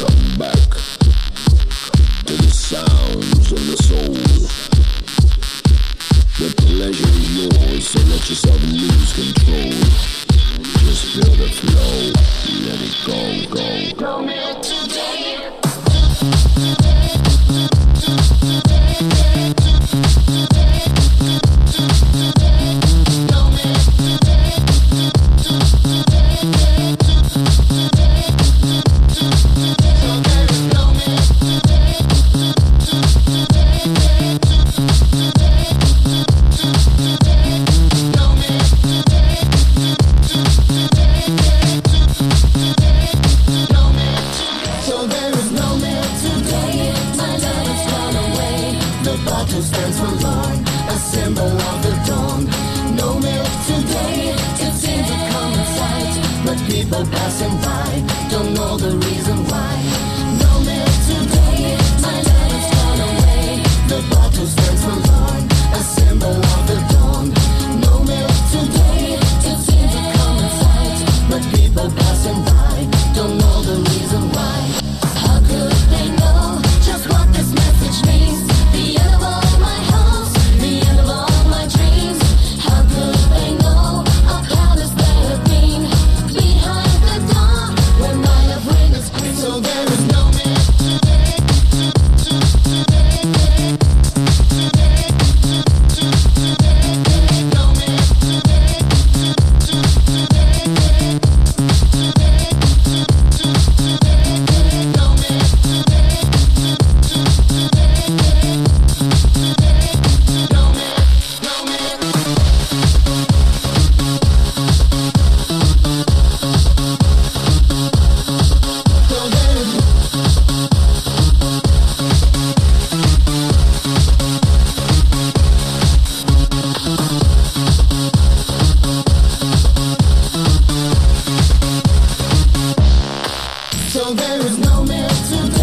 Come back to the sounds of the soul. The pleasure is yours, so let yourself lose control. Just feel the flow, let it go, go. Blow me today. People passing by don't know the reason why. No milk today, my love has gone away. The bottle stands forlorn, a symbol of the dawn. No milk today, it seems to come in sight, but people passing by don't know the reason why. How could they know just what this message means? The end of all my hopes, the end of all my dreams. How could they know a palace that had been behind the door where my love witness screams? So there is no man today. No man today. No man no man, no man. So there is so there is no man today.